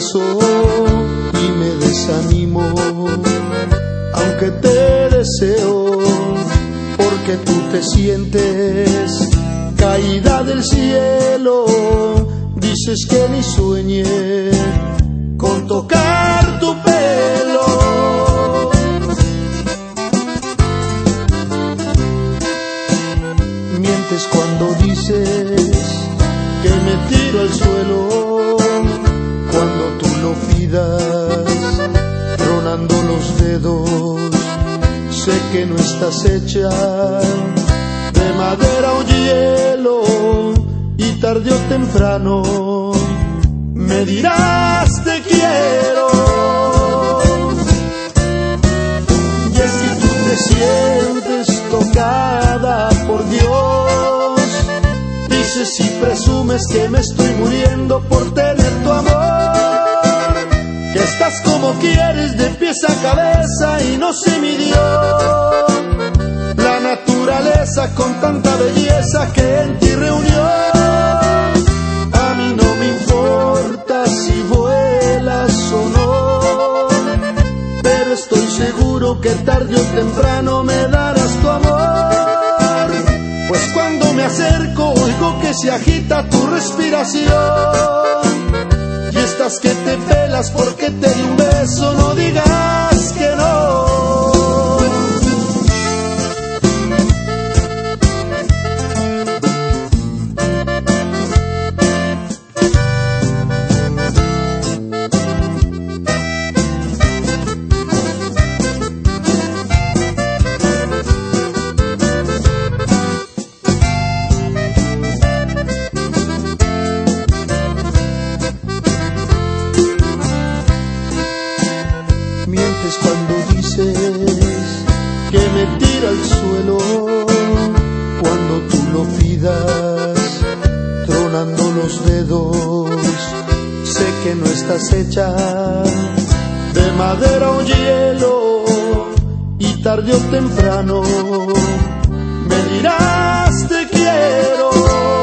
beso y me desanimo, aunque te deseo, porque tú te sientes caída del cielo. Dices que ni sueñe con tocar tu pelo. Mientes cuando dices que me tiro al suelo, cuando tú lo pidas, tronando los dedos. Sé que no estás hecha de madera o hielo, y tarde o temprano me dirás te quiero. Y es que tú te sientes tocada por Dios, dices y presumes que me estoy muriendo por tener tu amor, que estás como quieres de pies a cabeza y no se midió la naturaleza con tanta belleza que en ti reunió. A mí no me importa si vuelas o no, pero estoy seguro que tarde o temprano me darás tu amor, pues cuando me acerco oigo que se agita tu respiración, y estás que te pelas porque te di un beso, no digas que no. Mientes cuando dices que me tira al suelo, cuando tú lo pidas, tronando los dedos. Sé que no estás hecha de madera o hielo, y tarde o temprano me dirás te quiero.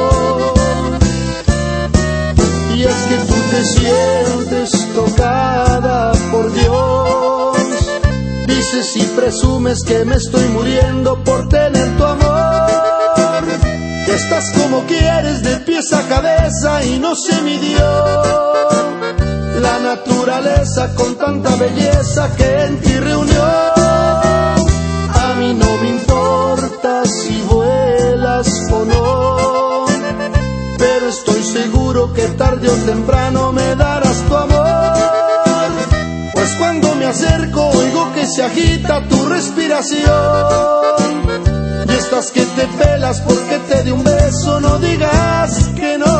Y es que tú te sientes tocada por Dios, dices y presumes que me estoy muriendo por tener tu amor, que estás como quieres de pies a cabeza y no se midió la naturaleza con tanta belleza que en ti reunió. A mí no me importa si vuelas o no, pero estoy seguro que tarde o temprano me darás tu amor, pues cuando me acerco oigo que se agita tu respiración, y estás que te pelas porque te di un beso, no digas que no.